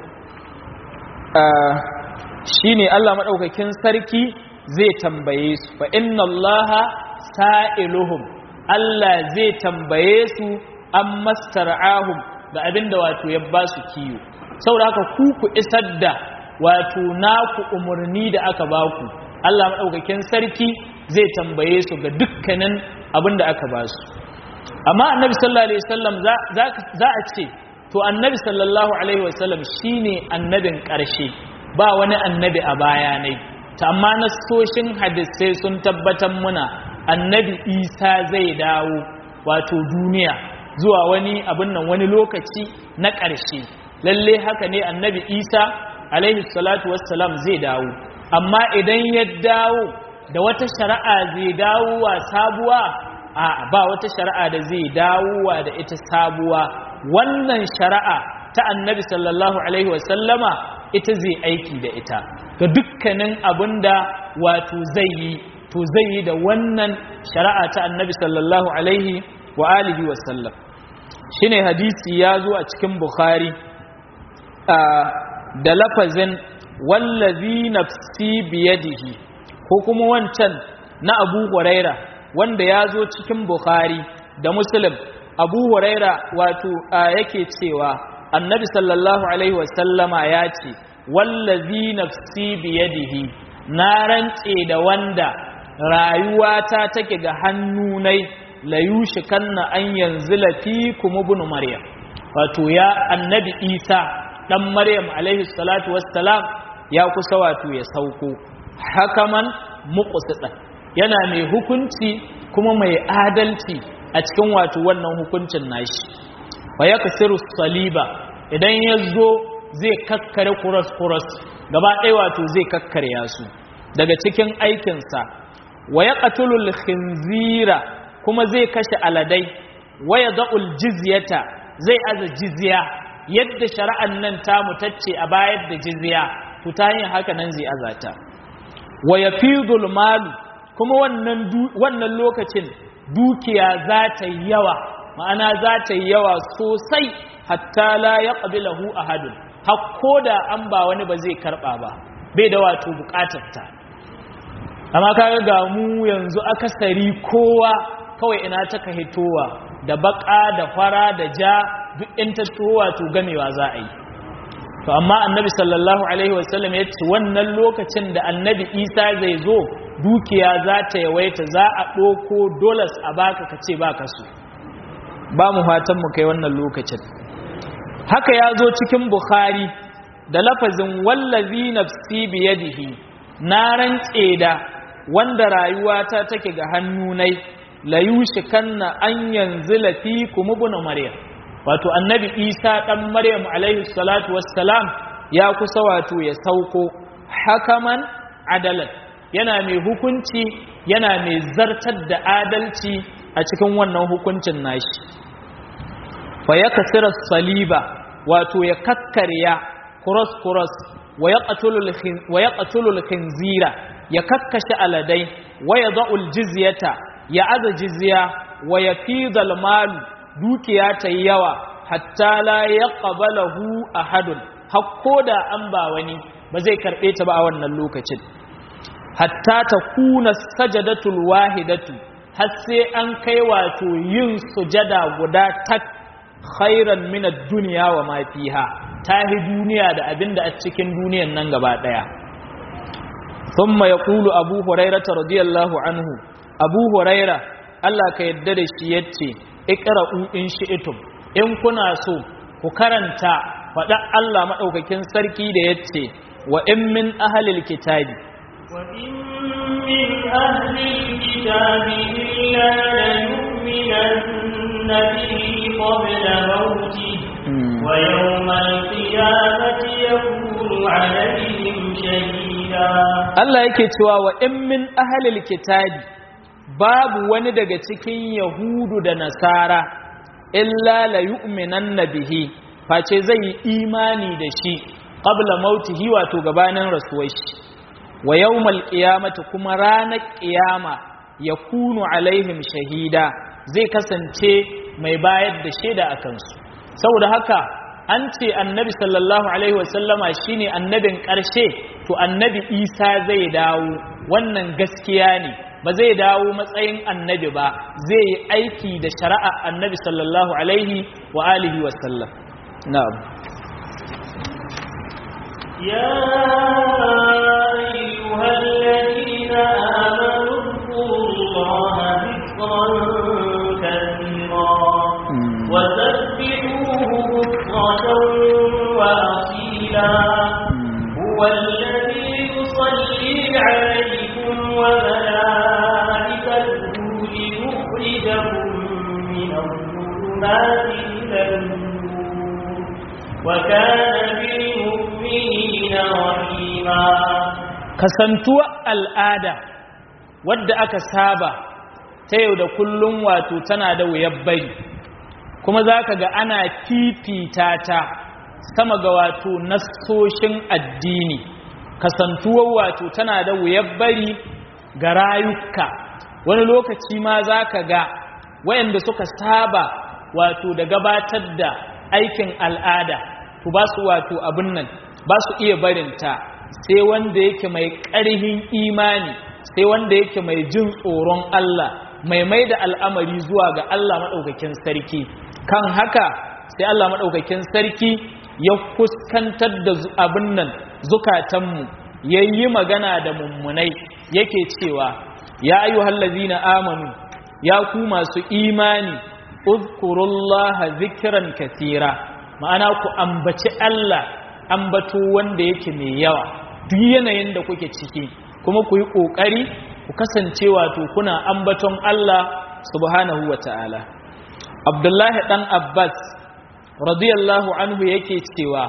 shine Allah madaukakin sarki zai tambaye su fa inna allaha sa'iluhum Allah zai tambaye su amma star'ahum da abinda wato ya ba su kiyo saboda haka ku ku isar da wato naku umurni da aka ba ku Allah madaukakin sarki zai tambaye su ga dukkanin abinda aka ba su amma annabi sallallahu alaihi wasallam za a ce to annabi sallallahu alaihi wasallam shine annabin ƙarshe ba wani annabi a bayanai ta amma nasoshin hadisai sun tabbatar muna annabi Isa zai dawo wato duniya zuwa wani abin nan wani lokaci na ƙarshe lalle haka ne annabi Isa alaihi salatu wassalam zai dawo amma idan ya dawo da wata shari'a zai dawo wa sabuwa a ba wata shari'a da zai dawowa da ita sabuwa wannan shari'a ta annabi sallallahu alaihi wasallama ita zai aiki da ita ga dukkanin abinda wato zai yi to zai yi da wannan shari'a ta annabi sallallahu alaihi wa alihi wasallam shine hadisi ya zo a cikin bukhari da lafazin wallazi nafsi biyadihi ko kuma wancan na abu huraira wanda ya zo cikin bukhari da muslim abu huraira wato yake cewa annabi sallallahu alaihi wasallama ya ce wallazi nafsi biyadihi na rantse da wanda rayuwata take ga hannunai la yushikanna an yanzila fikum ibn maryam wato ya annabi isa dan maryam alaihi salatu wassalam ya kusa wato ya sauko hakaman muqsitan yana mai hukunci kuma mai adalci a cikin wato wannan hukuncin nashi wa yakasiru saliba idan yazo zai kakkare kuras kuras gaba ɗaya wato zai kakkarya su daga cikin aikinsa wa yaqtulul khinzira kuma zai kashe aladai wa yad'ul jizyata zai aza jizya yadda shari'an nan ta mutacce a bayar da jizya to ta yin haka nan zai azata wa yafidul malu kuma wannan wannan lokacin dukiya za ta yi yawa ma'ana za ta yi yawa sosai hatta la yaqbilahu ahadun hakko da an ba wani ba zai karba ba bai da wato bukatar ta amma kaga ga mu yanzu akasari kowa kawai ina taka hitowa da baka da fara da ja duk in ta towa to gamewa za a yi to amma annabi sallallahu alaihi wasallam ya ce wannan lokacin da annabi isa zai zo dukiya za ta yawaita za a ɗoko dollars a baka ka ce baka su ba mu fatan mu kai wannan lokacin haka ya zo cikin bukhari da lafazin wallazi nafsi biyadihi na rantse da wanda rayuwata take ga hannunai la yushikanna an yanzila fikum ibn maryam wato annabi isa dan maryam alaihi salatu wassalam ya kusa wato ya sauko hakaman adalan yana mai hukunci yana mai zartar da adalci a cikin wannan hukuncin nashi fa yakasira saliba wato ya kakkarya kuras kuras wa yaqtulul khinzira ya kakkashe aladai wa yad'ul jizyata ya aza jizya wa yafidal malu dukiya ta yawa hatta la yaqbalahu ahadun hakko da an ba wani ba zai karbe ta ba a wannan lokacin hatta ta kuna sajadatul wahidatu har sai an kai wato yin sujada guda tak khairan min ad-dunya wa ma fiha tahi duniya da abinda a cikin duniyan nan gaba daya thumma yaqulu abu hurairah radiyallahu anhu abu hurairah Allah ka yadda da shi yace iqra'u in shi'tum in kuna so ku karanta fada Allah madaukakin sarki da yace wa in min ahlil kitabi wa in من أهل الكتاب إلا ليؤمنن به قبل موته ويوم القيامة يكون عليهم شهيدا. Allah yake cewa wa in min ahlil kitabi babu wani daga cikin yahudu da nasara illa la yu'minanna bihi face zai yi imani da shi qabla mautihi wato gabanin rasuwar shi wa yawmal qiyamati kuma ranar qiyama yakunu alaihim shahida zai kasance mai bayar da shaida akan su saboda haka an ce annabi sallallahu alaihi wasallama shine annabin ƙarshe to annabi Isa zai dawo wannan gaskiya ne ba zai dawo matsayin annabi ba zai yi aiki da shari'a annabi sallallahu alaihi wa alihi wasallam na'am ya ayyuhal ladina amanu zkurullaha dhikran kathira wa sabbihuhu bukratan wa asila huwa alladhi yusalli alaykum wa malaikatuhu liyukhrijakum min adh-dhulumati ila an-nur wa kana bil-mu'minina rahima. Kasantuwa al'ada wadda aka saba ta yau da kullum wato tana da wuyar bari kuma zaka ga ana fifita ta sama ga wato nassoshin addini kasantuwar wato tana da wuyar bari ga rayuka wani lokaci ma zaka ga wayanda suka saba wato da gabatar da aikin al'ada to ba su wato abin nan ba su iya barinta sai wanda yake mai ƙarhin imani sai wanda yake mai jin tsoron Allah mai mai da al'amari zuwa ga Allah maɗaukakin sarki kan haka sai Allah maɗaukakin sarki ya fuskantar da abin nan zukatanmu ya yi magana da mummunai yake cewa ya ayyuhal ladzina amanu ya ku masu imani uzkurullaha zikran katira ma'ana ku ambaci Allah ambato wanda yake mai yawa duk yanayin da kuke ciki kuma ku yi kokari ku kasance wato kuna ambaton Allah subhanahu wataala Abdullahi dan Abbas radiyallahu anhu yake cewa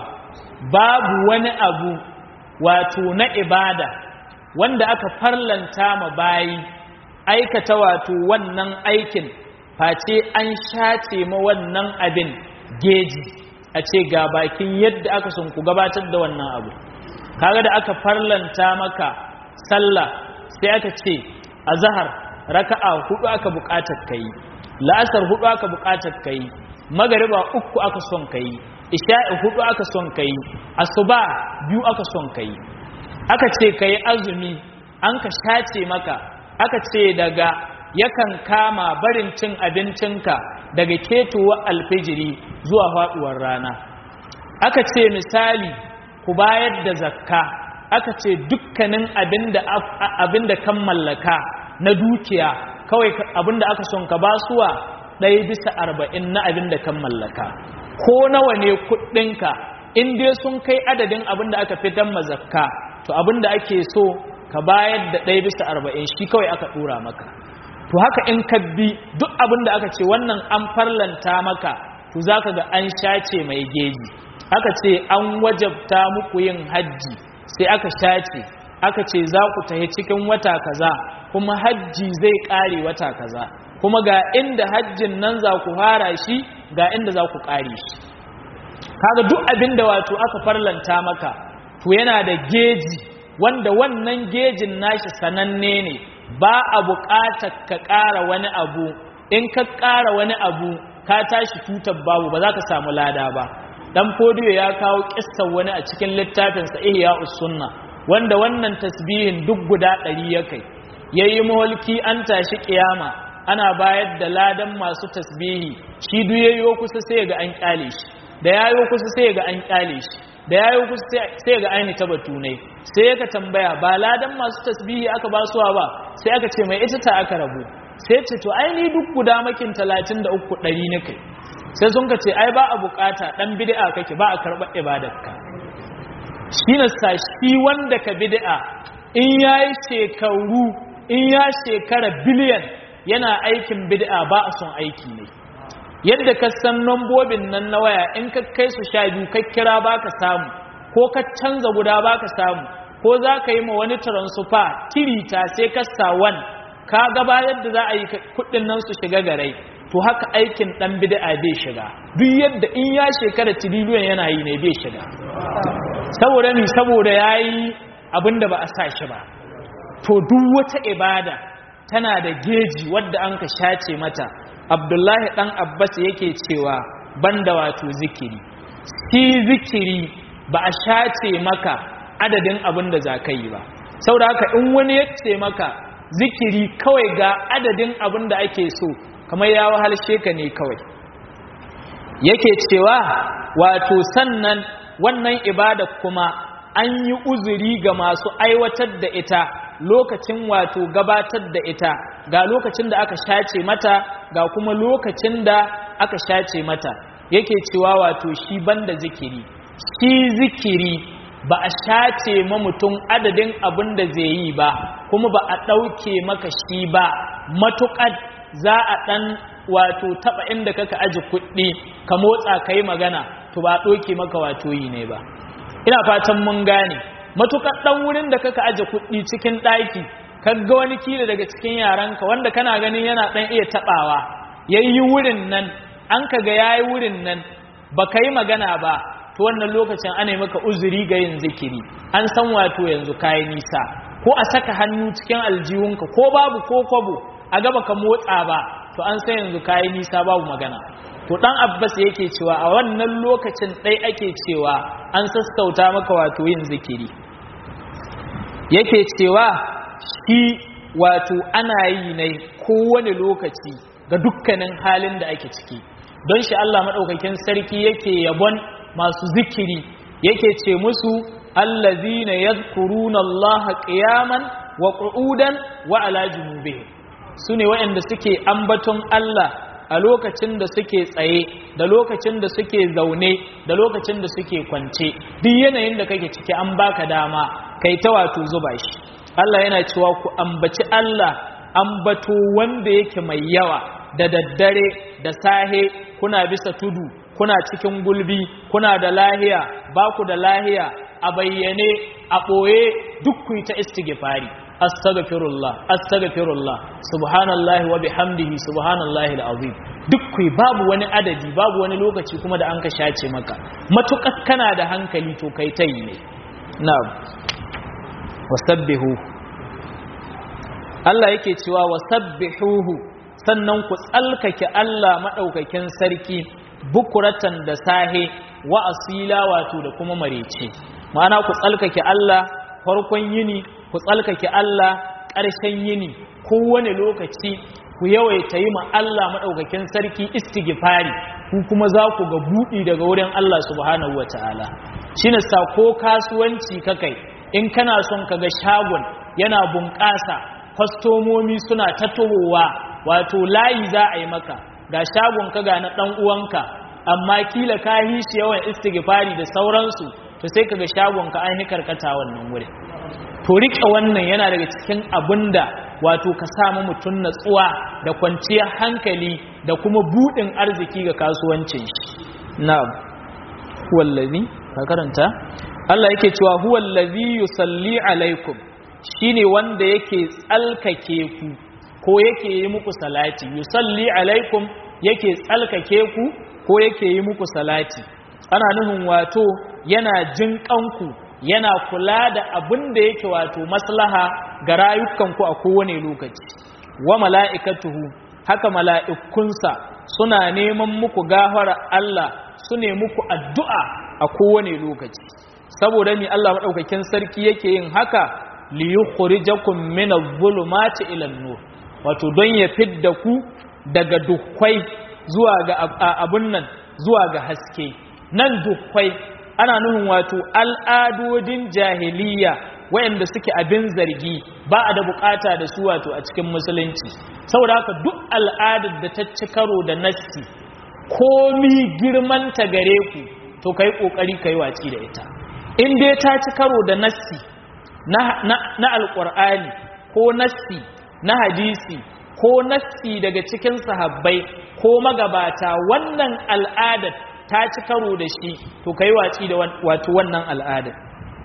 babu wani abu wato na ibada wanda aka farlanta ma bayi aikata wato wannan aikin face an shace ma wannan abin geji a ce ga bakin yadda aka son ku gabatar da wannan abu kaga da aka farlanta maka sallah sai aka ce azhar raka'a hudu aka bukatar kai la'asar hudu aka bukatar kai magariba uku aka son kai isha'i hudu aka son kai asuba biyu aka son kai aka ce kai azumi an ka shace maka aka ce daga yakan kama barin cin abincinka daga ketowar alfijiri zuwa faduwar rana aka ce misali ku bayar da zakka aka ce dukkanin abinda abinda kan mallaka na dukiya kawai abinda aka son ka basuwa ɗaya bisa arba'in na abinda kan mallaka ko nawa ne kuɗinka in dai sun kai adadin abinda aka fitar ma zakka to abinda ake so ka bayar da ɗaya bisa arba'in shi kawai aka ɗora maka to haka in ka bi duk abinda aka ce wannan an farlanta maka to zaka ga an shace mai geji aka ce an wajabta muku yin hajji sai aka shace aka ce za ku tafi cikin wata kaza kuma hajji zai kare wata kaza kuma ga inda hajjin nan za ku fara shi ga inda za ku kare shi kaga duk abinda wato aka farlanta maka to yana da geji wanda wannan gejin nashi sananne ne ba a buƙatar ka ƙara wani abu in ka ƙara wani abu ka tashi tutar babu ba za ka samu lada ba dan fodiyo ya kawo kissar wani a cikin littafinsa Ihya'us Sunna wanda wannan tasbihin duk guda ɗari ya kai yayi mulki an tashi kiyama ana bayar da ladan masu tasbihi shi duk yayo kusa sai ga an kyale shi da yayo kusa sai ga an kyale shi da yayo kusa sai ga aini tabatu ne sai ka tambaya ba ladan masu tasbihi aka ba suwa ba sai aka ce mai ita ta aka rabu sai ce to aini duk guda makin talatin da uku ɗari ne kai sai sun ka ce ai ba a bukata dan bid'a kake ba a karɓar ibadarka shi na sashi wanda ka bid'a in yayi shekaru in ya shekara biliyan yana aikin bid'a ba a son aiki ne. Yadda ka san nambobin nan na waya in ka kai su sha biyu ka kira baka samu, ko ka canza guda baka samu, ko za ka yi ma wani transfer kirita sai ka sa wan ka gaba yadda za a yi kuɗin nan su shiga garai, to haka aikin dan bid'a bai shiga. Duk yadda in ya shekara tiriliyon yana yi ne bai shiga, saboda ni saboda yayi abinda ba a sa shi ba. To duk wata ibada tana da geji wadda an ka shace mata. Abdullahi dan Abbas yake cewa banda wato zikiri, shi zikiri ba a shace maka adadin abin da za ka yi ba. Saboda haka in wani ya ce maka zikiri kawai ga adadin abin da ake so, kamar ya wahalshe ka ne kawai. Yake cewa wato sannan wannan ibada kuma an yi uzuri ga masu aiwatar da ita lokacin wato gabatar da ita, ga lokacin da aka shace mata ga kuma lokacin da aka shace mata. Yake cewa wato shi banda zikiri, shi zikiri ba a shace ma mutum adadin abin da zai yi ba, kuma ba a ɗauke maka shi ba, matuƙar za a ɗan wato taɓa inda kaka aji kuɗi ka motsa ka yi magana, to ba a ɗauke maka wato yi ne ba. Ina fatan mun gane, matuƙar ɗan wurin da kaka aji kuɗi cikin ɗaki, kaga wani kila daga cikin yaranka wanda kana ganin yana ɗan iya taɓawa, ya yi wurin nan, an ka ga ya yi wurin nan, ba ka yi magana ba, to wannan lokacin ana yi maka uzuri ga yin zikiri. An san wato yanzu kayi nisa, ko a saka hannu cikin aljihunka ko babu ko kwabo a gaba ka motsa ba, to an san yanzu kayi nisa babu magana. To dan Abbas yake cewa a wannan lokacin ɗai ake cewa an sassauta maka wato yin zikiri. Yake cewa shi wato ana yi ne kowane lokaci ga dukkanin halin da ake ciki. Don shi Allah maɗaukakin sarki yake yabon masu zikiri, yake ce musu allazina yadhkuruna Allah qiyaman wa qu'udan wa ala junubihim. Sune waɗanda suke ambaton Allah a lokacin da suke tsaye, da lokacin da suke zaune, da lokacin da suke kwance. Duk yanayin da kake ciki an baka dama kai ta wato zuba shi. Allah yana cewa ku ambaci Allah ambato wanda yake mai yawa, da daddare da sahe, kuna bisa tudu, kuna cikin gulbi, kuna da lahiya, ba ku da lahiya, a bayyane, a ɓoye, duk ku yi ta istighfari. Astaghfirullah, astaghfirullah, subhanallahi wa bihamdihi, subhanallahi alazim. Duk ku babu wani adadi, babu wani lokaci kuma da an ka shace maka. Matukar kana da hankali to kai ta yi ne. Na'am. Wasabbihu. Allah yake cewa wasabbihuhu, sannan ku tsalkake Allah madaukakin sarki bukuratan da sahe wa asila wato da kuma marece. Ma'ana ku tsalkake Allah farkon yini, ku tsalkake Allah ƙarshen yini, kowane lokaci ku yawaita yi ma Allah madaukakin sarki istighfari, ku kuma za ku ga buɗi daga wurin Allah subhanahu wataala. Shine sako kasuwanci kakai, in kana son kaga shagon yana bunƙasa, kwastomomi suna ta tohowa, wato layi za a yi maka, ga shagon ka ga na ɗan uwanka, amma kila ka yi shi yawan istighfari da sauransu, to sai kaga shagon ka an yi karkata wannan wuri. To rike wannan yana daga cikin abinda wato ka samu mutun natsuwa da kwanciyar hankali da kuma budin arziki ga kasuwancin shi. Na'am. Huwallazi ka karanta Allah yake cewa huwallazi yusalli alaikum, shine wanda yake tsalkake ku ko yake yi muku salati. Yusalli alaikum yake tsalkake ku ko yake yi muku salati. Ana nufin wato yana jin kanku, yana kula da abin da yake wato maslaha ga rayukanku a kowane lokaci. Wa mala'ikatuhu, haka mala'ikunsa suna neman muku gafara Allah, su ne muku addu'a a kowane lokaci. Saboda ni Allah maɗaukakin sarki yake yin haka, li yukhrijakum min adh-dhulumati ila an-nur, wato don ya fidda ku daga dukkai zuwa ga abun nan zuwa ga haske. Nan dukkai ana nufin wato al'adodin jahiliya wayanda suke abin zargi, ba a da bukata da su wato a cikin musulunci. Saboda haka duk al'adar da ta ci karo da nassi, komi girman ta gare ku, to kai kokari kai waci da ita. In dai ta ci karo da nassi na na, na alqur'ani ko nassi na hadisi ko nassi daga cikin sahabbai ko magabata wannan al'adar ta ci karo da shi to kai waci da wato wannan al'adar.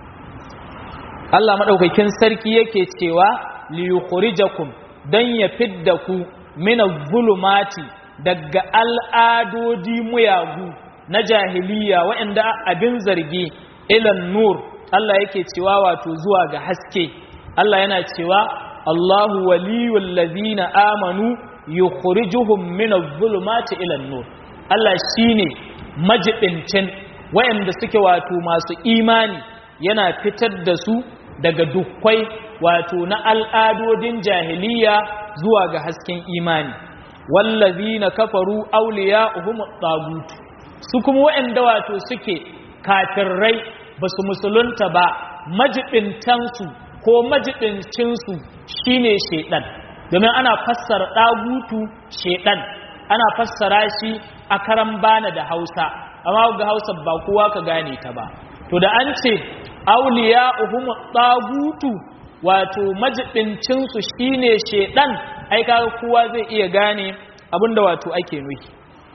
Allah madaukakin sarki yake cewa li yukhrijakum dan ya fidda ku min az-zulumati daga al'adodi muyagu na jahiliya waɗanda abin zargi ilan nur. Allah yake cewa wato zuwa ga haske. Allah yana cewa Allahu waliyul ladina amanu yukhrijuhum min adh-dhulumati ila an-nur. Allah shine majibincin wayanda suke wato masu imani yana fitar da su daga dukkai wato na al'adodin jahiliya zuwa ga hasken imani. Wallazina kafaru awliya'uhum at-tagut. Su kuma wayanda wato suke kafirai basu musulunta ba majibintansu ko majibincinsu shine shedan. Domin ana fassara dagutu shedan, ana fassara shi a karan bana da Hausa, amma ga Hausa ba kowa ka gane ta ba. To da an ce awliya'uhum tagutu wato majibincin su shine shedan, ai kaga kowa zai iya gane abinda wato ake nufi.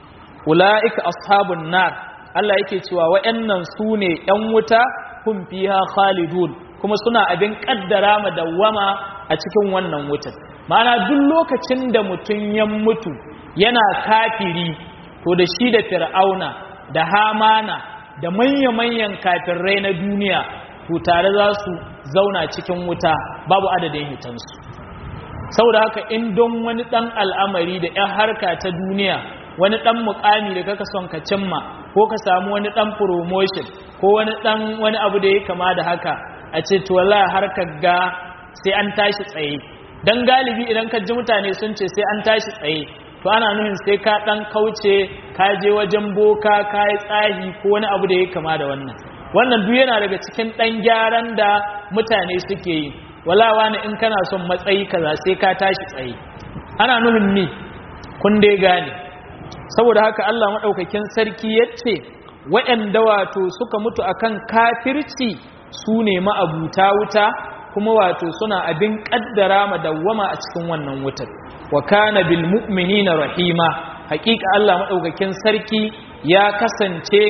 Ulaika ashabun nar, Allah yake cewa wayannan sune yan wuta, hum fiha khalidun, kuma suna abin kaddara madawama a cikin wannan wutar. Ma'ana duk lokacin da mutun ya mutu yana kafiri, to da shi da Fir'auna da Hamana da manya-manyan kafirai na duniya to tare za su zauna cikin wuta babu adadin hitansu. Saboda haka in don wani dan al'amari da ƴan harka ta duniya, wani dan mukami da kaka son ka cimma, ko ka samu wani dan promotion ko wani dan wani abu da ya kama da haka, a ce to wallahi harkar ga sai an tashi tsaye. Dan galibi idan ka ji mutane sun ce sai an tashi tsaye, to ana nufin sai ka dan kauce, ka je wajen boka, ka yi tsahi ko wani abu da ya kama da wannan. Wannan duk yana daga cikin dan gyaran da mutane suke yi. Wala wani in kana son matsayi kaza sai ka tashi tsaye. Ana nufin ni kun dai gane. Saboda haka Allah madaukakin sarki yace waɗanda wato suka mutu akan kafirci su ne ma'abuta wuta, kuma wato suna abin kaddara madawwama a cikin wannan wutar. Wa kana bil mu'minina rahima, hakika Allah madaukakin sarki ya kasance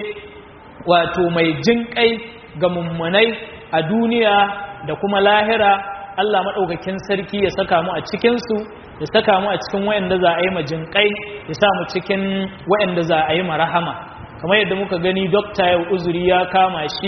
wato mai jinkai ga mummunai a duniya da kuma lahira. Allah madaukakin sarki ya saka mu a cikin su, ya saka mu a cikin wayanda za a yi majinkai, ya sa mu cikin wayanda za a yi marahama. Kamar yadda muka gani dokta yau uzuri ya kama shi,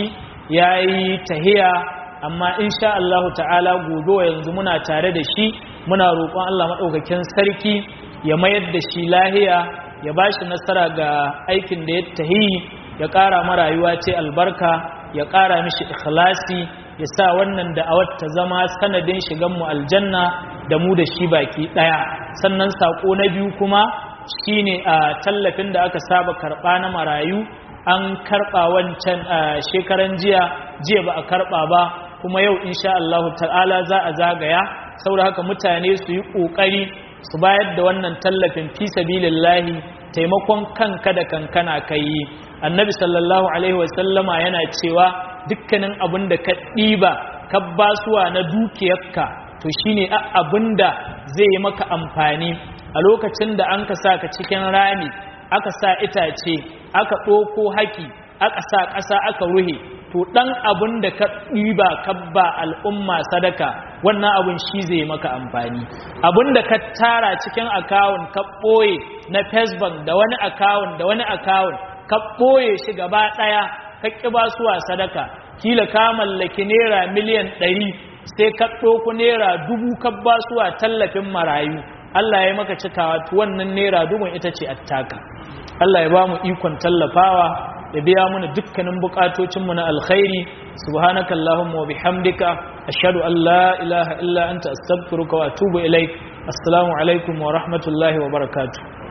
yayi tahiya, amma insha Allah ta'ala gobe yanzu muna tare da shi, muna roƙon Allah maɗaukakin sarki ya mayar da shi lahiya, ya ba shi nasara ga aikin da ya tahi, ya ƙara marayuwa ce albarka, ya ƙara mishi ikhlasi, ya sa wannan da'awar ta zama sanadin shigan mu aljanna da mu da shi baki ɗaya. Sannan saƙo na biyu kuma shine a tallafin da aka saba karɓa na marayu, an karɓa wancan shekaran jiya, jiya ba a karɓa ba, kuma yau insha Allah ta'ala za a zagaya. Saboda haka mutane su yi ƙoƙari su bayar da wannan tallafin fi sabilillahi, taimakon kanka da kankana kai. Annabi sallallahu alaihi wasallama yana cewa dukkanin abin da ka ɗiba ka basuwa na dukiyarka to shine abin da zai yi maka amfani a lokacin da an ka sa ka cikin rami, aka sa itace, aka ɗoko haki, aka sa ƙasa aka ruhe, to ɗan abin da ka ɗiba ka ba al'umma sadaka, wannan abin shi zai maka amfani. Abin da ka tara cikin akawun ka ɓoye na Facebook da wani akawun da wani akawun, ka ɓoye shi gaba ɗaya ka ƙi ba suwa sadaka, kila ka mallaki naira miliyan ɗari sai ka ɗoko naira dubu ka ba suwa tallafin marayu, Allah ya maka cikawa, to wannan naira dubun ita ce attaka. Allah ya ba mu ikon tallafawa, ya biya mana dukkanin bukatocinmu na alkhairi. Subhanakallahumma wa bihamdika, ashhadu an la ilaha illa anta astaghfiruka wa atubu ilaik. Assalamu alaikum wa rahmatullahi wa barakatuh.